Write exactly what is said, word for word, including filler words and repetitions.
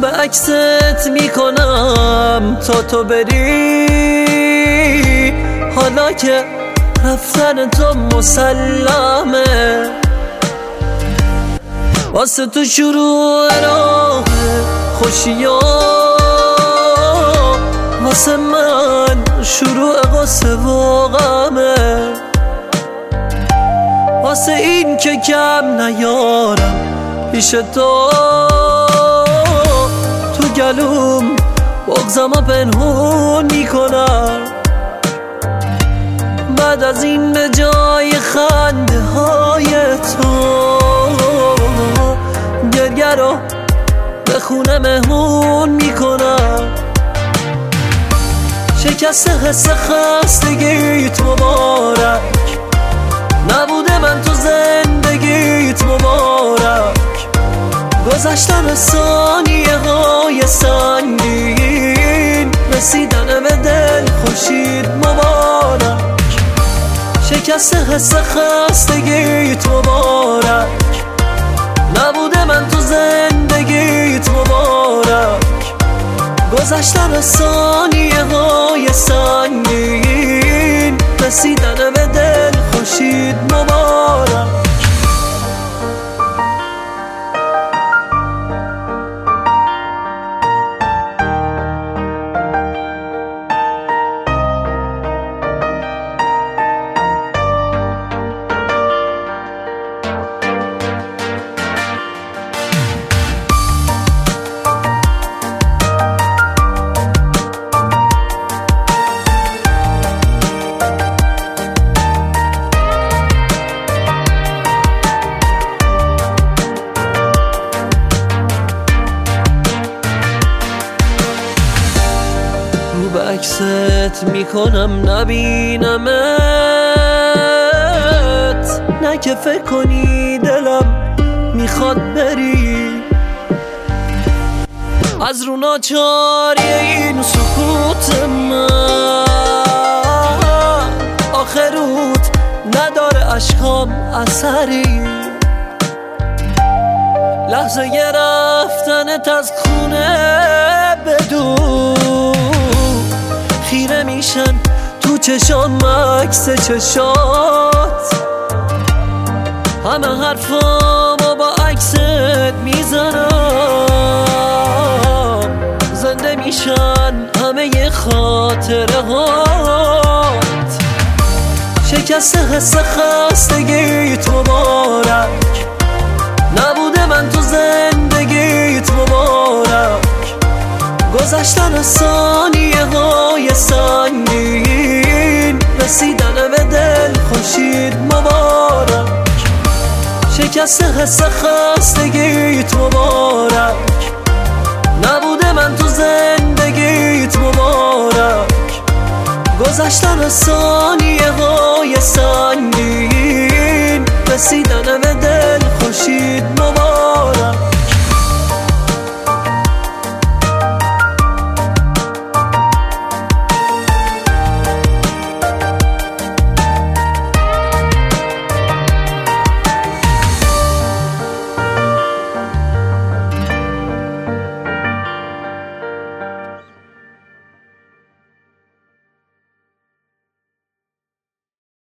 به عکست میکنم تا تو بری، حالا که رفتن تو مسلمه. واسه تو شروع راه خوشیا، واسه من شروع قصه و غمه. واسه این که کم نیارم پیش تو، تو گلوم بغزم و پنهون میکنم. بعد از این به جای خنده های تو، گریه رو به خونه مهمون میکنم. شکست حس خستگیت مبارک، نبوده من تو زندگیت مبارک. گذشتن ثانیه های سنگین، رسیدن به دل خورشید مبارک. شکست حس خستگیت مبارک، نبوده من تو زندگیت مبارک. گذشتن ثانیه های سنگین، رسیدن به دل خورشید مبارک. رو به عکست میکنم نبینمت، نه که فکر کنی دلم میخواد بری. از رو ناچاری این سکوت من، آخروت نداره اشکام اثری. لحظه رفتنت از خونه بدون، خیره میشن تو چشام عکس چشات. همه حرفامو با عکست میزنم، زنده میشن همه خاطره هات. شکست حس خستگیت مبارک، نبوده من تو زندگیت مبارک. گذشتن ثانیه های سنگین، رسیدن به دل خورشید مبارک. شکست حس خستگیت مبارک، نبوده من تو زندگیت مبارک. گذشتن ثانیه های سنگین، رسیدن به دل خورشید مبارک.